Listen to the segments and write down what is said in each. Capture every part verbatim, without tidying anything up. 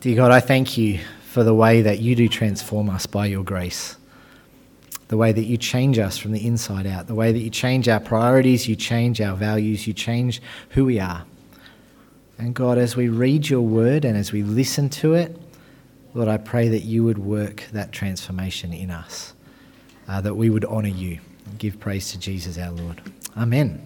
Dear God, I thank you for the way that you do transform us by your grace, the way that you change us from the inside out, the way that you change our priorities, you change our values, you change who we are. And God, as we read your word and as we listen to it, Lord, I pray that you would work that transformation in us, uh, that we would honour you and give praise to Jesus our Lord. Amen.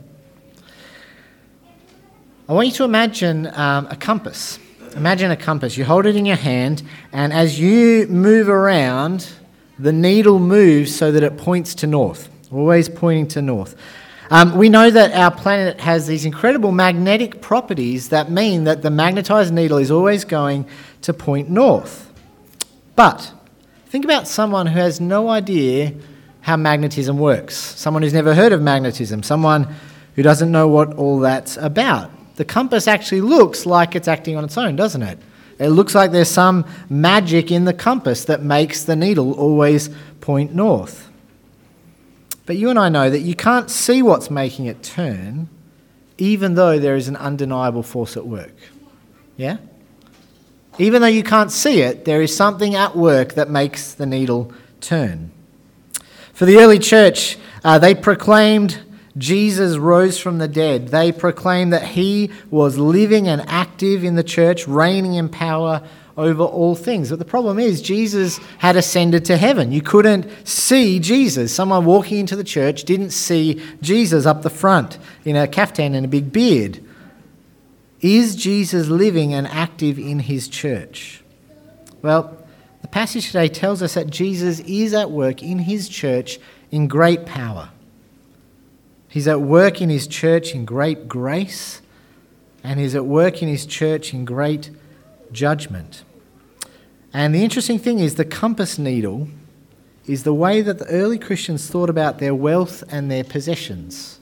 I want you to imagine um, a compass. Imagine a compass. You hold it in your hand, and as you move around, the needle moves so that it points to north, always pointing to north. Um, we know that our planet has these incredible magnetic properties that mean that the magnetized needle is always going to point north. But think about someone who has no idea how magnetism works, someone who's never heard of magnetism, someone who doesn't know what all that's about. The compass actually looks like it's acting on its own, doesn't it? It looks like there's some magic in the compass that makes the needle always point north. But you and I know that you can't see what's making it turn, even though there is an undeniable force at work. Yeah? Even though you can't see it, there is something at work that makes the needle turn. For the early church, uh, they proclaimed Jesus rose from the dead. They proclaimed that he was living and active in the church, reigning in power over all things. But the problem is, Jesus had ascended to heaven. You couldn't see Jesus. Someone walking into the church didn't see Jesus up the front in a caftan and a big beard. Is Jesus living and active in his church? Well, the passage today tells us that Jesus is at work in his church in great power. He's at work in his church in great grace, and he's at work in his church in great judgment. And the interesting thing is, the compass needle is the way that the early Christians thought about their wealth and their possessions.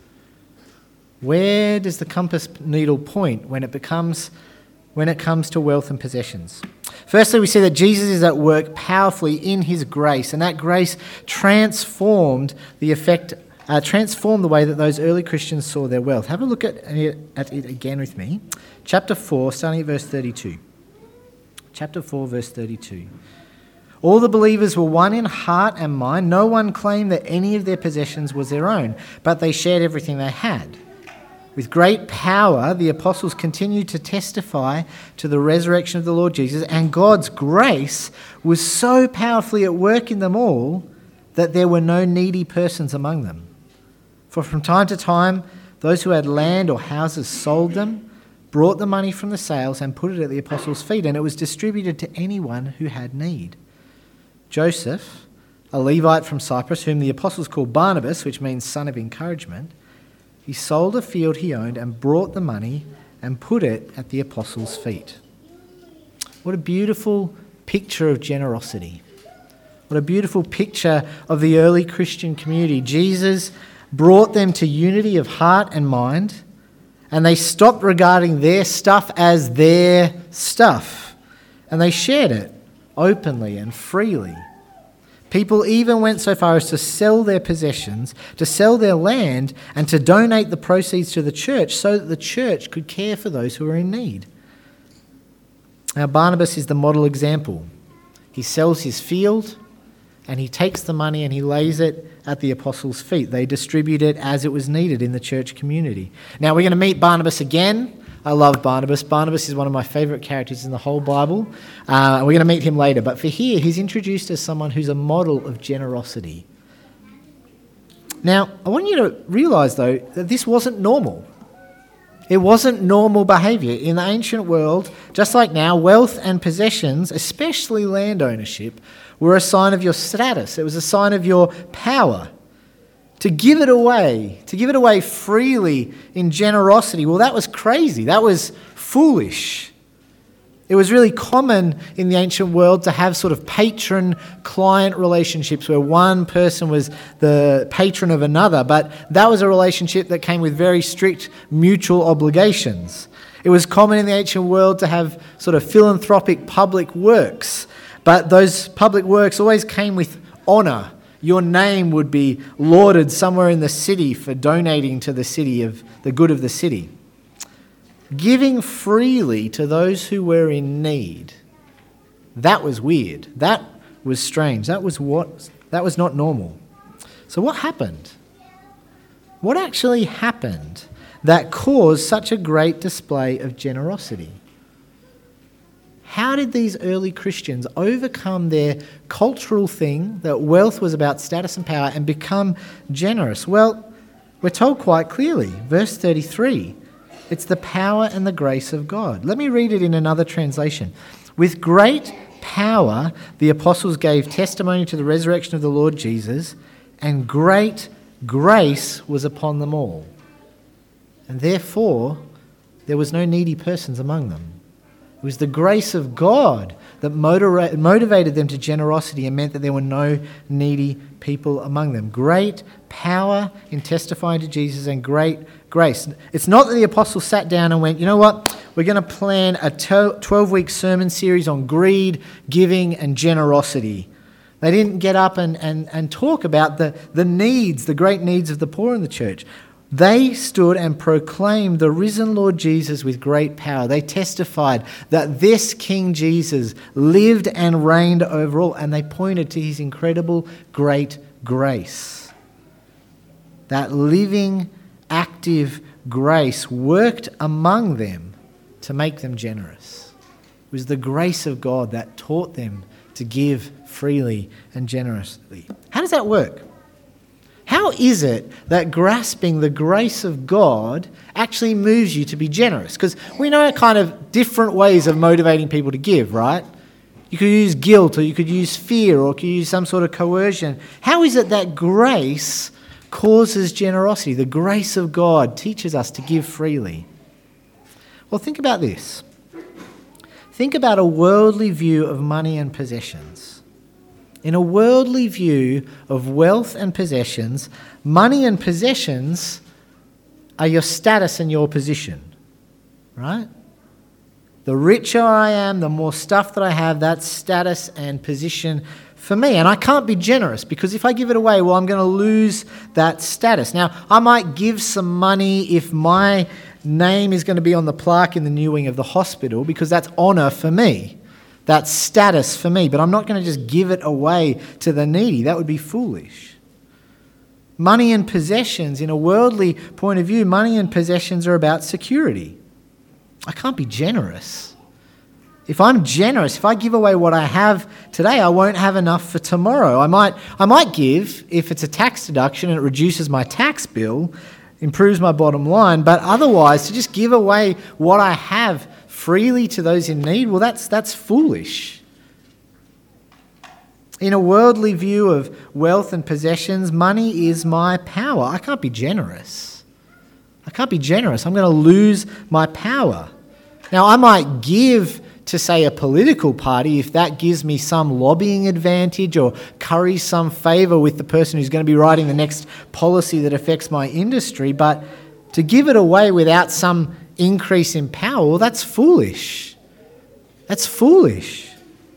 Where does the compass needle point when it becomes, when it comes to wealth and possessions? Firstly, we see that Jesus is at work powerfully in his grace, and that grace transformed the effect Uh, transform the way that those early Christians saw their wealth. Have a look at it, at it again with me. Chapter four, starting at verse thirty-two. Chapter four, verse thirty-two. All the believers were one in heart and mind. No one claimed that any of their possessions was their own, but they shared everything they had. With great power, the apostles continued to testify to the resurrection of the Lord Jesus, and God's grace was so powerfully at work in them all that there were no needy persons among them. For from time to time, those who had land or houses sold them, brought the money from the sales and put it at the apostles' feet, and it was distributed to anyone who had need. Joseph, a Levite from Cyprus, whom the apostles called Barnabas, which means son of encouragement, he sold a field he owned and brought the money and put it at the apostles' feet. What a beautiful picture of generosity. What a beautiful picture of the early Christian community. Jesus brought them to unity of heart and mind, and they stopped regarding their stuff as their stuff, and they shared it openly and freely. People even went so far as to sell their possessions, to sell their land, and to donate the proceeds to the church so that the church could care for those who were in need. Now, Barnabas is the model example. He sells his field, and he takes the money and he lays it at the apostles' feet. They distribute it as it was needed in the church community. Now, we're going to meet Barnabas again. I love Barnabas. Barnabas is one of my favourite characters in the whole Bible. Uh, we're going to meet him later. But for here, he's introduced as someone who's a model of generosity. Now, I want you to realise, though, that this wasn't normal. It wasn't normal behaviour. In the ancient world, just like now, wealth and possessions, especially land ownership, were a sign of your status. It was a sign of your power. To give it away, to give it away freely in generosity, well, that was crazy. That was foolish. It was really common in the ancient world to have sort of patron-client relationships where one person was the patron of another, but that was a relationship that came with very strict mutual obligations. It was common in the ancient world to have sort of philanthropic public works, but those public works always came with honour. Your name would be lauded somewhere in the city for donating to the city of the good of the city. Giving freely to those who were in need That was weird. That was strange. That was what that was not normal. So what happened? What actually happened that caused such a great display of generosity? How did these early Christians overcome their cultural thing that wealth was about status and power and become generous? Well, we're told quite clearly, verse thirty-three, it's the power and the grace of God. Let me read it in another translation. With great power, the apostles gave testimony to the resurrection of the Lord Jesus, and great grace was upon them all. And therefore, there was no needy persons among them. It was the grace of God that motivated them to generosity and meant that there were no needy people among them. Great power in testifying to Jesus and great grace. It's not that the apostles sat down and went, you know what, we're going to plan a twelve-week sermon series on greed, giving and generosity. They didn't get up and, and, and talk about the, the needs, the great needs of the poor in the church. They stood and proclaimed the risen Lord Jesus with great power. They testified that this King Jesus lived and reigned over all, and they pointed to his incredible great grace. That living, active grace worked among them to make them generous. It was the grace of God that taught them to give freely and generously. How does that work? How is it that grasping the grace of God actually moves you to be generous? Because we know kind of different ways of motivating people to give, right? You could use guilt, or you could use fear, or you could use some sort of coercion. How is it that grace causes generosity? The grace of God teaches us to give freely. Well, think about this. Think about a worldly view of money and possessions. In a worldly view of wealth and possessions, money and possessions are your status and your position, right? The richer I am, the more stuff that I have, that's status and position for me. And I can't be generous because if I give it away, well, I'm going to lose that status. Now, I might give some money if my name is going to be on the plaque in the new wing of the hospital because that's honour for me. That's status for me, but I'm not going to just give it away to the needy. That would be foolish. Money and possessions, in a worldly point of view, money and possessions are about security. I can't be generous. If I'm generous, if I give away what I have today, I won't have enough for tomorrow. I might, I might give if it's a tax deduction and it reduces my tax bill, improves my bottom line, but otherwise to just give away what I have freely to those in need, well, that's that's foolish. In a worldly view of wealth and possessions, money is my power. I can't be generous. I can't be generous. I'm going to lose my power. Now, I might give to, say, a political party if that gives me some lobbying advantage or curries some favour with the person who's going to be writing the next policy that affects my industry, but to give it away without some increase in power, well, that's foolish. That's foolish.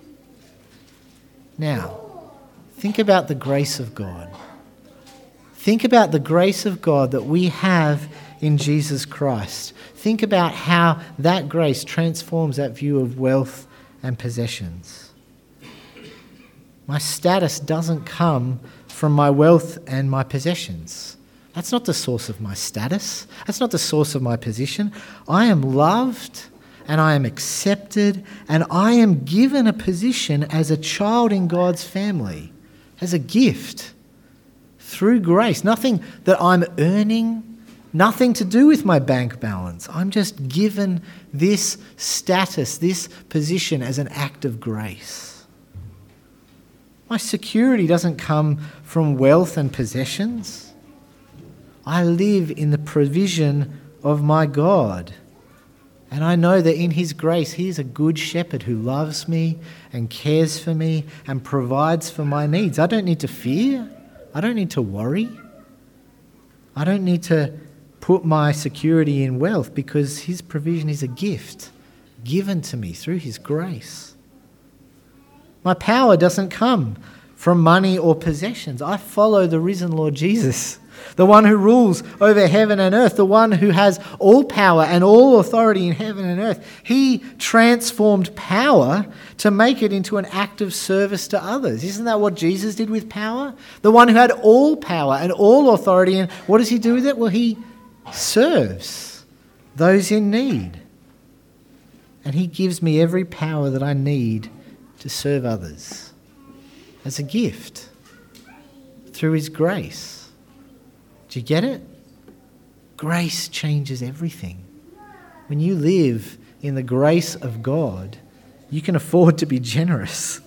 Now, think about the grace of God. Think about the grace of God that we have in Jesus Christ. Think about how that grace transforms that view of wealth and possessions. My status doesn't come from my wealth and my possessions. That's not the source of my status. That's not the source of my position. I am loved and I am accepted and I am given a position as a child in God's family, as a gift, through grace. Nothing that I'm earning, nothing to do with my bank balance. I'm just given this status, this position as an act of grace. My security doesn't come from wealth and possessions. I live in the provision of my God. And I know that in his grace, he is a good shepherd who loves me and cares for me and provides for my needs. I don't need to fear. I don't need to worry. I don't need to put my security in wealth because his provision is a gift given to me through his grace. My power doesn't come from money or possessions. I follow the risen Lord Jesus. the one who rules over heaven and earth, the one who has all power and all authority in heaven and earth. He transformed power to make it into an act of service to others. Isn't that what Jesus did with power? The one who had all power and all authority, and what does he do with it? Well, he serves those in need. And he gives me every power that I need to serve others as a gift through his grace. Do you get it? Grace changes everything. When you live in the grace of God, you can afford to be generous.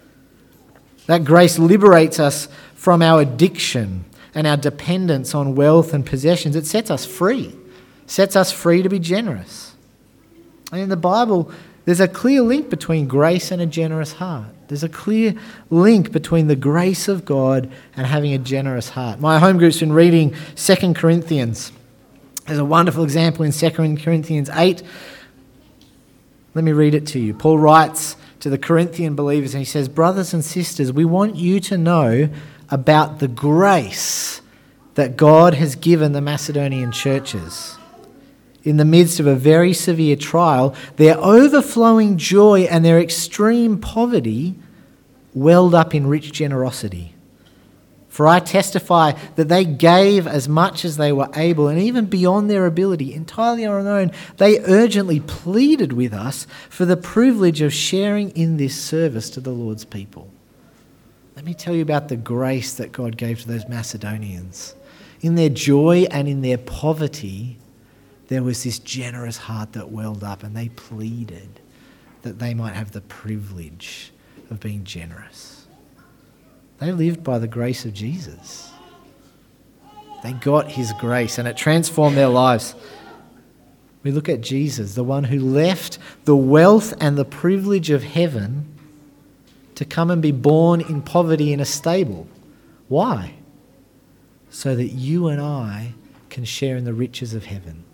That grace liberates us from our addiction and our dependence on wealth and possessions. It sets us free, sets us free to be generous. And in the Bible, there's a clear link between grace and a generous heart. There's a clear link between the grace of God and having a generous heart. My home group's been reading Second Corinthians. There's a wonderful example in Second Corinthians eight. Let me read it to you. Paul writes to the Corinthian believers and he says, "Brothers and sisters, we want you to know about the grace that God has given the Macedonian churches. In the midst of a very severe trial, their overflowing joy and their extreme poverty welled up in rich generosity. For I testify that they gave as much as they were able, and even beyond their ability, entirely on their own. They urgently pleaded with us for the privilege of sharing in this service to the Lord's people." Let me tell you about the grace that God gave to those Macedonians. In their joy and in their poverty, there was this generous heart that welled up, and they pleaded that they might have the privilege of being generous. They lived by the grace of Jesus. They got his grace, and it transformed their lives. We look at Jesus, the one who left the wealth and the privilege of heaven to come and be born in poverty in a stable. Why? So that you and I can share in the riches of heaven.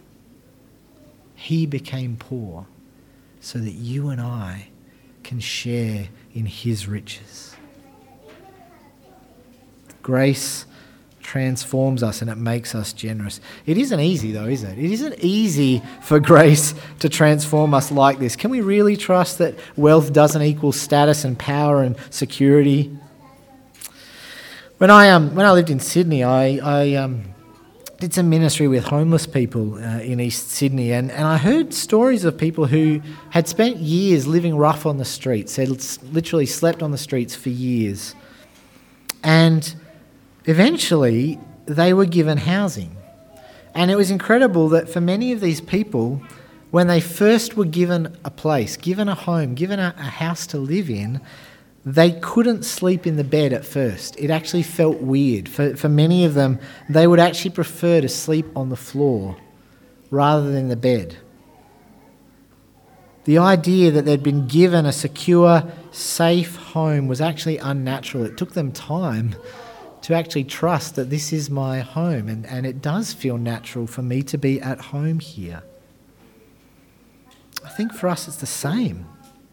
He became poor so that you and I can share in his riches. Grace transforms us and it makes us generous. It isn't easy though, is it? It isn't easy for grace to transform us like this. Can we really trust that wealth doesn't equal status and power and security? When I um when I lived in Sydney, I I um. did some ministry with homeless people uh, in East Sydney, and, and I heard stories of people who had spent years living rough on the streets. They'd literally slept on the streets for years. And eventually they were given housing. And it was incredible that for many of these people, when they first were given a place, given a home, given a, a house to live in, they couldn't sleep in the bed at first. It actually felt weird. For, for many of them, they would actually prefer to sleep on the floor rather than the bed. The idea that they'd been given a secure, safe home was actually unnatural. It took them time to actually trust that this is my home, and, and it does feel natural for me to be at home here. I think for us it's the same.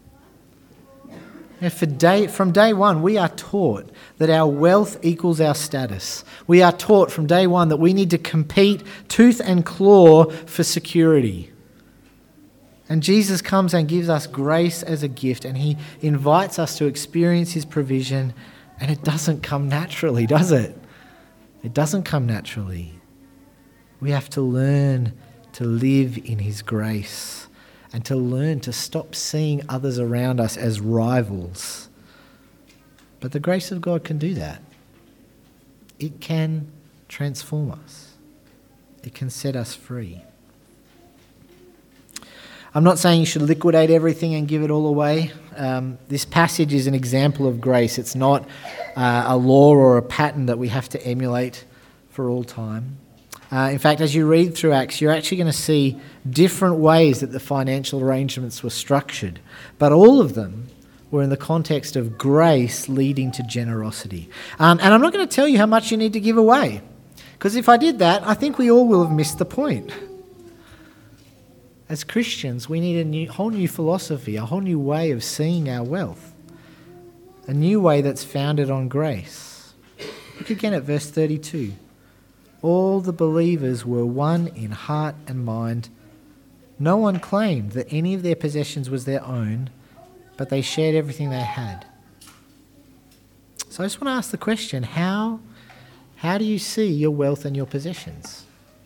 Now for day, from day one, we are taught that our wealth equals our status. We are taught from day one that we need to compete tooth and claw for security. And Jesus comes and gives us grace as a gift, and he invites us to experience his provision, and it doesn't come naturally, does it? It doesn't come naturally. We have to learn to live in his grace, and to learn to stop seeing others around us as rivals. But the grace of God can do that. It can transform us. It can set us free. I'm not saying you should liquidate everything and give it all away. Um, this passage is an example of grace. It's not uh, a law or a pattern that we have to emulate for all time. Uh, in fact, as you read through Acts, you're actually going to see different ways that the financial arrangements were structured. But all of them were in the context of grace leading to generosity. Um, and I'm not going to tell you how much you need to give away, because if I did that, I think we all will have missed the point. As Christians, we need a new, whole new philosophy, a whole new way of seeing our wealth, a new way that's founded on grace. Look again at verse thirty-two. all the believers were one in heart and mind. No one claimed that any of their possessions was their own, but they shared everything they had. So I just want to ask the question, how, how do you see your wealth and your possessions?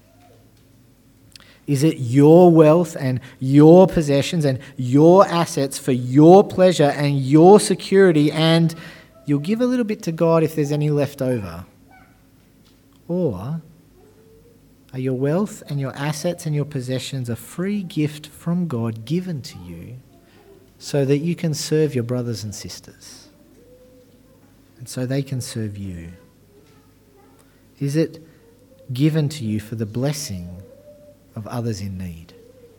Is it your wealth and your possessions and your assets for your pleasure and your security, and you'll give a little bit to God if there's any left over? Or are your wealth and your assets and your possessions a free gift from God given to you so that you can serve your brothers and sisters and so they can serve you? Is it given to you for the blessing of others in need?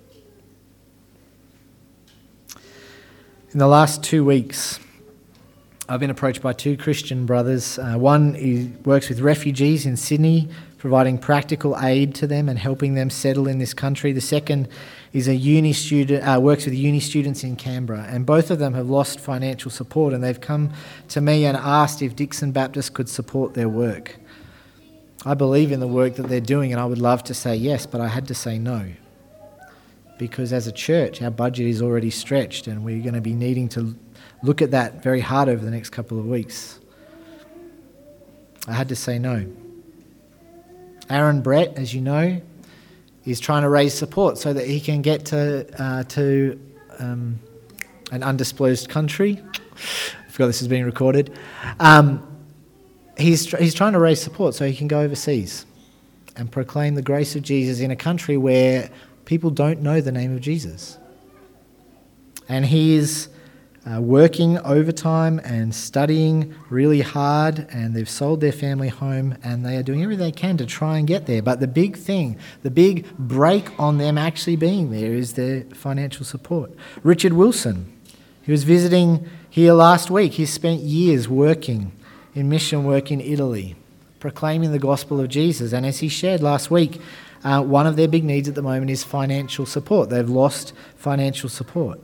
In the last two weeks, I've been approached by two Christian brothers. Uh, one is, works with refugees in Sydney, providing practical aid to them and helping them settle in this country. The second is a uni student, uh, works with uni students in Canberra, and both of them have lost financial support, and they've come to me and asked if Dixon Baptist could support their work. I believe in the work that they're doing, and I would love to say yes, but I had to say no. Because as a church, our budget is already stretched, and we're going to be needing to look at that very hard over the next couple of weeks. I had to say no. Aaron Brett, as you know, is trying to raise support so that he can get to uh, to um, an undisclosed country. I forgot this is being recorded. Um, he's tr- he's trying to raise support so he can go overseas and proclaim the grace of Jesus in a country where people don't know the name of Jesus. And he is uh, working overtime and studying really hard, and they've sold their family home, and they are doing everything they can to try and get there. But the big thing, the big break on them actually being there is their financial support. Richard Wilson, he was visiting here last week. He spent years working in mission work in Italy, proclaiming the gospel of Jesus. And as he shared last week, uh, one of their big needs at the moment is financial support. They've lost financial support.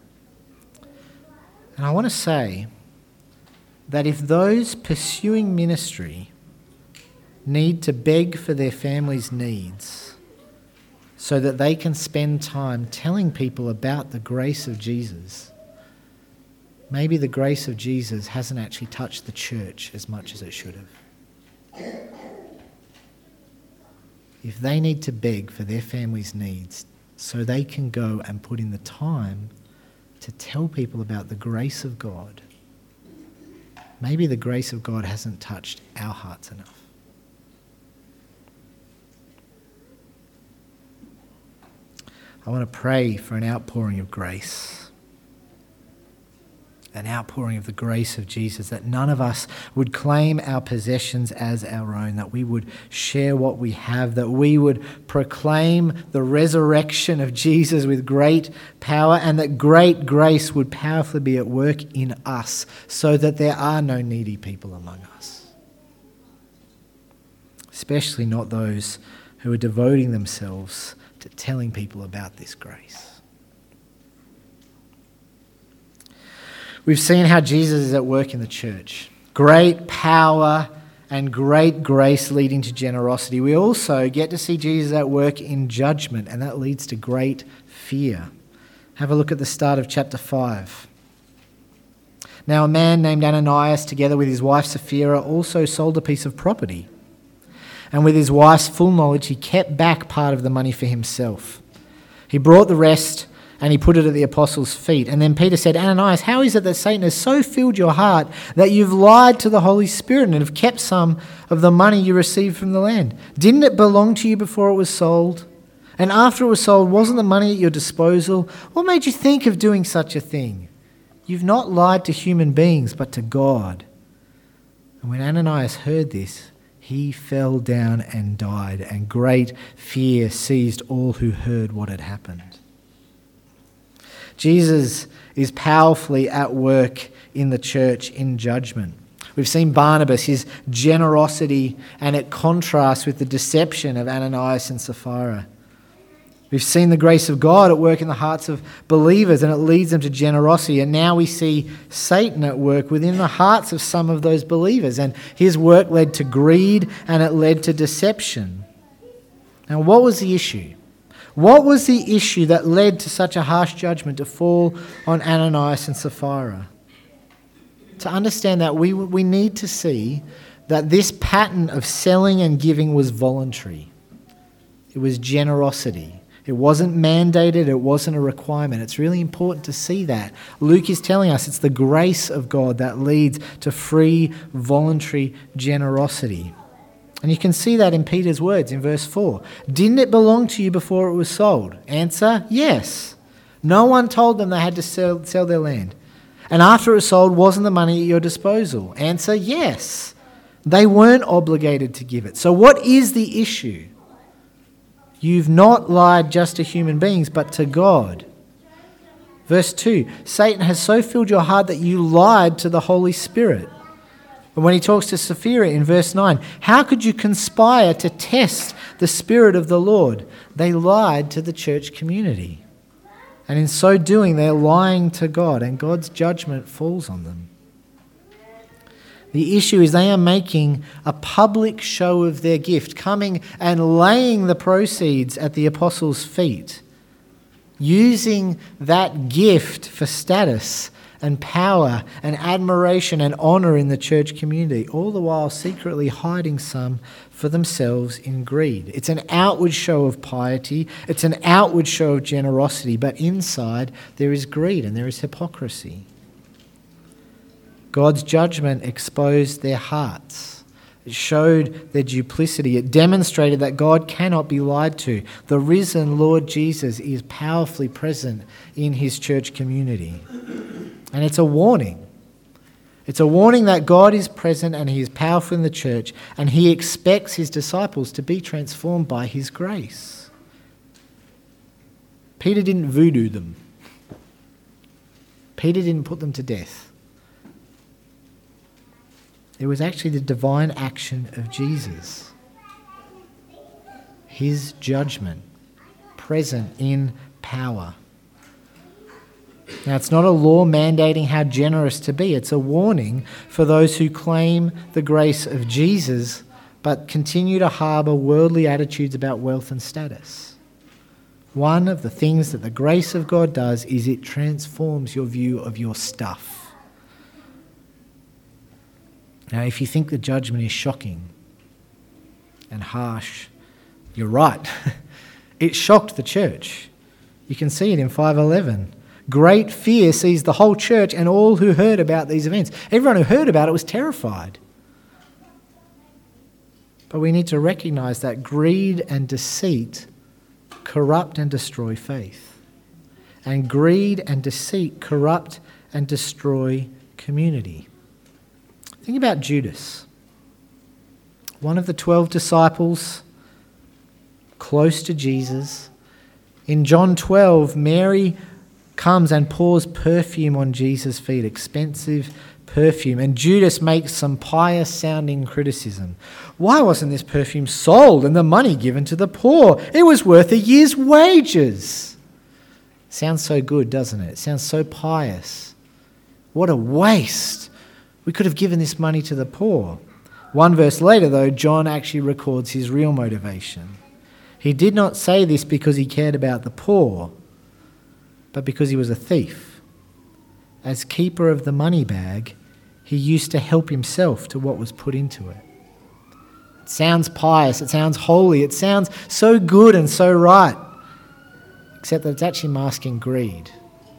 And I want to say that if those pursuing ministry need to beg for their family's needs so that they can spend time telling people about the grace of Jesus, maybe the grace of Jesus hasn't actually touched the church as much as it should have. If they need to beg for their family's needs so they can go and put in the time to tell people about the grace of God, maybe the grace of God hasn't touched our hearts enough. I want to pray for an outpouring of grace. An outpouring of the grace of Jesus, that none of us would claim our possessions as our own, that we would share what we have, that we would proclaim the resurrection of Jesus with great power, and that great grace would powerfully be at work in us so that there are no needy people among us. Especially not those who are devoting themselves to telling people about this grace. We've seen how Jesus is at work in the church. Great power and great grace leading to generosity. We also get to see Jesus at work in judgment, and that leads to great fear. Have a look at the start of chapter five. Now a man named Ananias, together with his wife Sapphira, also sold a piece of property. And with his wife's full knowledge, he kept back part of the money for himself. He brought the rest and he put it at the apostles' feet. And then Peter said, Ananias, how is it that Satan has so filled your heart that you've lied to the Holy Spirit and have kept some of the money you received from the land? Didn't it belong to you before it was sold? And after it was sold, wasn't the money at your disposal? What made you think of doing such a thing? You've not lied to human beings, but to God. And when Ananias heard this, he fell down and died, and great fear seized all who heard what had happened. Jesus is powerfully at work in the church in judgment. We've seen Barnabas, his generosity, and it contrasts with the deception of Ananias and Sapphira. We've seen the grace of God at work in the hearts of believers, and it leads them to generosity. And now we see Satan at work within the hearts of some of those believers. And his work led to greed, and it led to deception. Now, what was the issue? What was the issue that led to such a harsh judgment to fall on Ananias and Sapphira? To understand that, we, we need to see that this pattern of selling and giving was voluntary. It was generosity. It wasn't mandated, it wasn't a requirement. It's really important to see that. Luke is telling us it's the grace of God that leads to free, voluntary generosity. And you can see that in Peter's words in verse four. Didn't it belong to you before it was sold? Answer, yes. No one told them they had to sell, sell their land. And after it was sold, wasn't the money at your disposal? Answer, yes. They weren't obligated to give it. So what is the issue? You've not lied just to human beings, but to God. Verse two, Satan has so filled your heart that you lied to the Holy Spirit. And when he talks to Sapphira in verse nine, how could you conspire to test the Spirit of the Lord? They lied to the church community. And in so doing, they're lying to God, and God's judgment falls on them. The issue is they are making a public show of their gift, coming and laying the proceeds at the apostles' feet, using that gift for status and power and admiration and honour in the church community, all the while secretly hiding some for themselves in greed. It's an outward show of piety, it's an outward show of generosity, but inside there is greed and there is hypocrisy. God's judgment exposed their hearts. It showed their duplicity. It demonstrated that God cannot be lied to. The risen Lord Jesus is powerfully present in his church community. And it's a warning. It's a warning that God is present and he is powerful in the church, and he expects his disciples to be transformed by his grace. Peter didn't voodoo them. Peter didn't put them to death. It was actually the divine action of Jesus. His judgment present in power. Now, it's not a law mandating how generous to be. It's a warning for those who claim the grace of Jesus but continue to harbour worldly attitudes about wealth and status. One of the things that the grace of God does is it transforms your view of your stuff. Now, if you think the judgment is shocking and harsh, you're right. It shocked the church. You can see it in five eleven. Great fear seized the whole church and all who heard about these events. Everyone who heard about it was terrified. But we need to recognise that greed and deceit corrupt and destroy faith. And greed and deceit corrupt and destroy community. Think about Judas, one of the twelve disciples, close to Jesus. In John twelve, Mary comes and pours perfume on Jesus' feet, expensive perfume, and Judas makes some pious-sounding criticism. Why wasn't this perfume sold and the money given to the poor? It was worth a year's wages. Sounds so good, doesn't it? It sounds so pious. What a waste. We could have given this money to the poor. One verse later, though, John actually records his real motivation. He did not say this because he cared about the poor, but because he was a thief. As keeper of the money bag, he used to help himself to what was put into it. It sounds pious, it sounds holy, it sounds so good and so right, except that it's actually masking greed.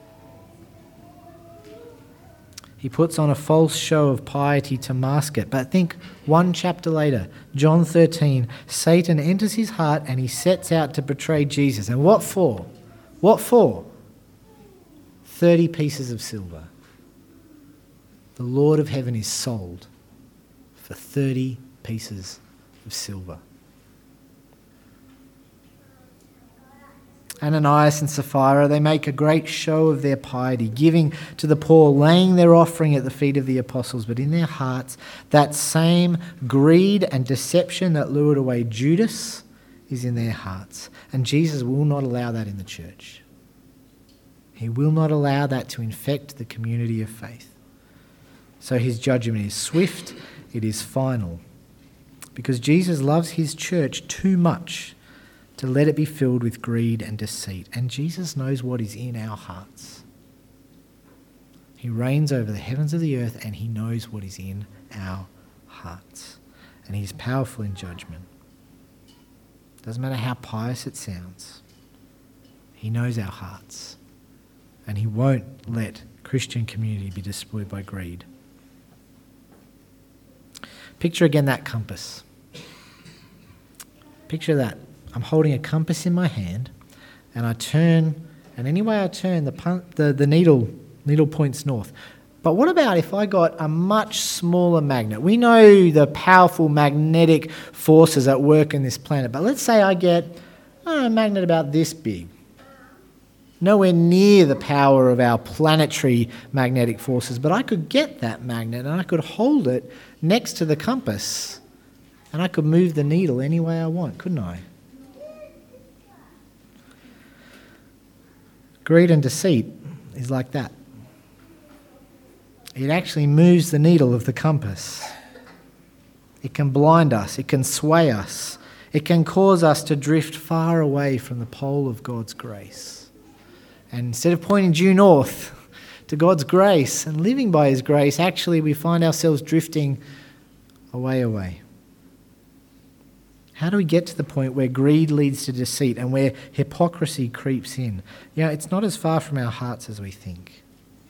He puts on a false show of piety to mask it. But think one chapter later, John thirteen, Satan enters his heart and he sets out to betray Jesus. And what for? What for? thirty pieces of silver. The Lord of heaven is sold for thirty pieces of silver. Ananias and Sapphira, they make a great show of their piety, giving to the poor, laying their offering at the feet of the apostles. But in their hearts, that same greed and deception that lured away Judas is in their hearts. And Jesus will not allow that in the church. He will not allow that to infect the community of faith. So his judgment is swift, it is final. Because Jesus loves his church too much to let it be filled with greed and deceit. And Jesus knows what is in our hearts. He reigns over the heavens of the earth, and he knows what is in our hearts. And he's powerful in judgment. Doesn't matter how pious it sounds. He knows our hearts. And he won't let Christian community be destroyed by greed. Picture again that compass. Picture that. I'm holding a compass in my hand, and I turn, and any way I turn, the, pun- the, the needle, needle points north. But what about if I got a much smaller magnet? We know the powerful magnetic forces at work in this planet, but let's say I get oh, a magnet about this big. Nowhere near the power of our planetary magnetic forces, but I could get that magnet and I could hold it next to the compass, and I could move the needle any way I want, couldn't I? Greed and deceit is like that. It actually moves the needle of the compass. It can blind us. It can sway us. It can cause us to drift far away from the pole of God's grace. And instead of pointing due north to God's grace and living by his grace, actually we find ourselves drifting away, away. How do we get to the point where greed leads to deceit and where hypocrisy creeps in? You know, it's not as far from our hearts as we think.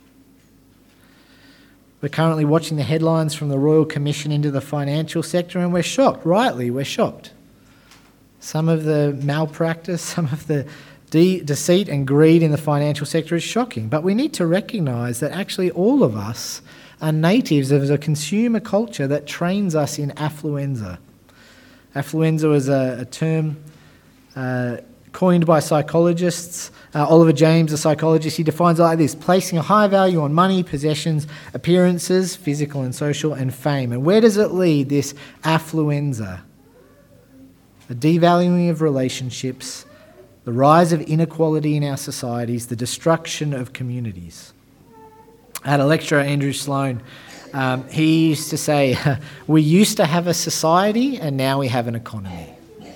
We're currently watching the headlines from the Royal Commission into the financial sector, and we're shocked, rightly, we're shocked. Some of the malpractice, some of the de- deceit and greed in the financial sector is shocking. But we need to recognise that actually all of us are natives of a consumer culture that trains us in affluenza. Affluenza was a, a term uh, coined by psychologists. Uh, Oliver James, a psychologist, he defines it like this: placing a high value on money, possessions, appearances, physical and social, and fame. And where does it lead, this affluenza? The devaluing of relationships, the rise of inequality in our societies, the destruction of communities. I had a lecturer, Andrew Sloan. Um, he used to say, we used to have a society and now we have an economy.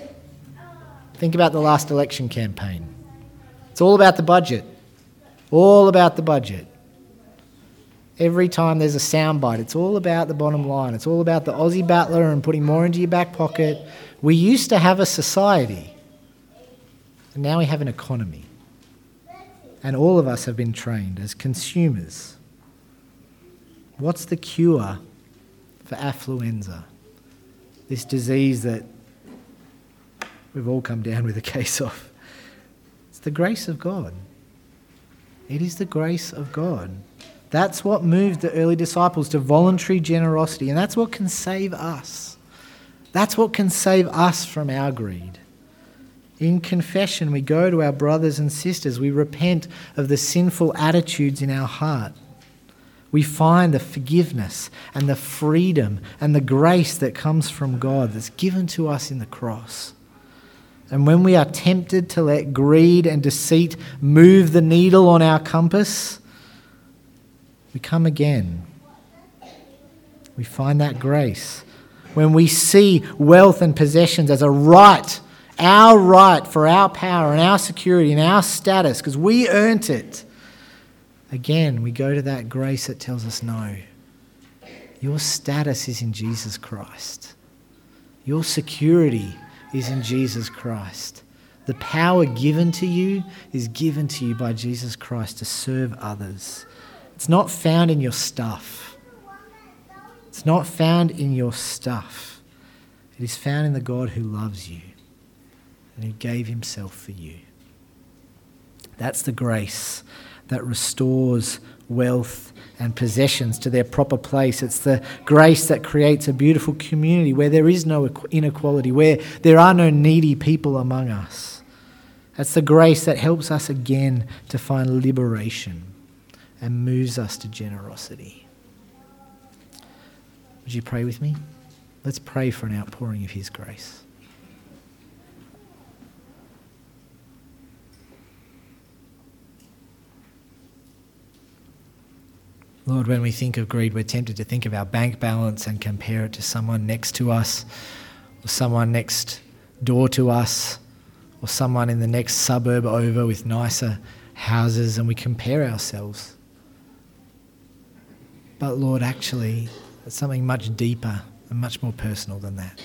Think about the last election campaign. It's all about the budget. All about the budget. Every time there's a soundbite, it's all about the bottom line. It's all about the Aussie battler and putting more into your back pocket. We used to have a society, and now we have an economy. And all of us have been trained as consumers. What's the cure for affluenza? This disease that we've all come down with a case of. It's the grace of God. It is the grace of God. That's what moved the early disciples to voluntary generosity, and that's what can save us. That's what can save us from our greed. In confession, we go to our brothers and sisters. We repent of the sinful attitudes in our heart. We find the forgiveness and the freedom and the grace that comes from God that's given to us in the cross. And when we are tempted to let greed and deceit move the needle on our compass, we come again. We find that grace. When we see wealth and possessions as a right, our right for our power and our security and our status, because we earned it, again, we go to that grace that tells us, no, your status is in Jesus Christ. Your security is in Jesus Christ. The power given to you is given to you by Jesus Christ to serve others. It's not found in your stuff. It's not found in your stuff. It is found in the God who loves you and who gave himself for you. That's the grace that restores wealth and possessions to their proper place. It's the grace that creates a beautiful community where there is no inequality, where there are no needy people among us. That's the grace that helps us again to find liberation and moves us to generosity. Would you pray with me? Let's pray for an outpouring of his grace. Lord, when we think of greed, we're tempted to think of our bank balance and compare it to someone next to us, or someone next door to us, or someone in the next suburb over with nicer houses, and we compare ourselves. But Lord, actually, it's something much deeper and much more personal than that.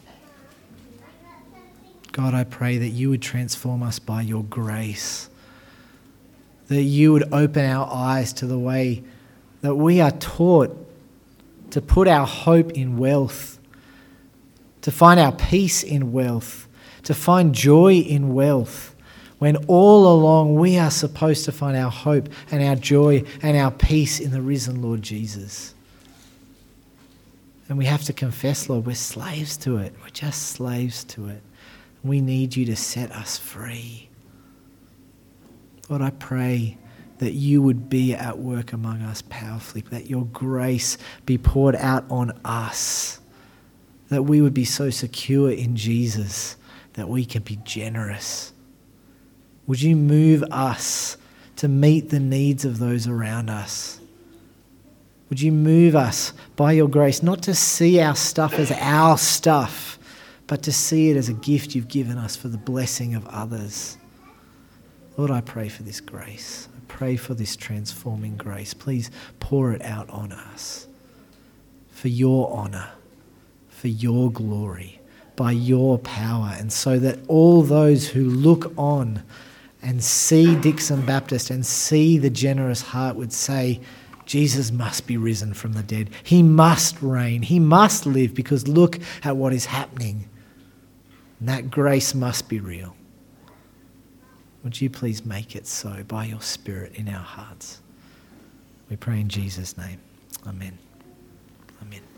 God, I pray that you would transform us by your grace, that you would open our eyes to the way that we are taught to put our hope in wealth, to find our peace in wealth, to find joy in wealth, when all along we are supposed to find our hope and our joy and our peace in the risen Lord Jesus. And we have to confess, Lord, we're slaves to it. We're just slaves to it. We need you to set us free. Lord, I pray that you would be at work among us powerfully, that your grace be poured out on us, that we would be so secure in Jesus that we can be generous. Would you move us to meet the needs of those around us? Would you move us by your grace not to see our stuff as our stuff, but to see it as a gift you've given us for the blessing of others? Lord, I pray for this grace. I pray for this transforming grace. Please pour it out on us for your honour, for your glory, by your power, and so that all those who look on and see Dixon Baptist and see the generous heart would say, Jesus must be risen from the dead. He must reign. He must live, because look at what is happening. And that grace must be real. Would you please make it so by your Spirit in our hearts? We pray in Jesus' name. Amen. Amen.